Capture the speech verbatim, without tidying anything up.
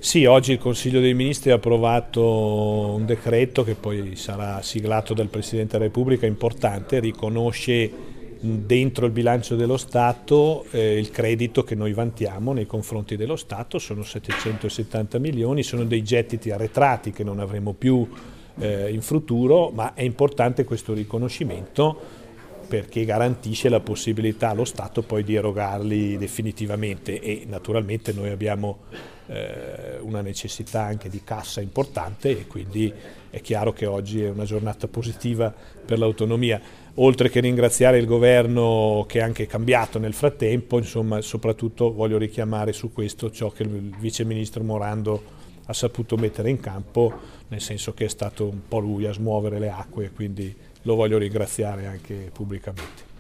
Sì, oggi il Consiglio dei Ministri ha approvato un decreto che poi sarà siglato dal Presidente della Repubblica, importante, riconosce dentro il bilancio dello Stato eh, il credito che noi vantiamo nei confronti dello Stato, sono settecentosettanta milioni, sono dei gettiti arretrati che non avremo più eh, in futuro, ma è importante questo riconoscimento perché garantisce la possibilità allo Stato poi di erogarli definitivamente e naturalmente noi abbiamo eh, una necessità anche di cassa importante e quindi è chiaro che oggi è una giornata positiva per l'autonomia. Oltre che ringraziare il governo che è anche cambiato nel frattempo, insomma soprattutto voglio richiamare su questo ciò che il vice ministro Morando ha saputo mettere in campo, nel senso che è stato un po' lui a smuovere le acque, quindi lo voglio ringraziare anche pubblicamente.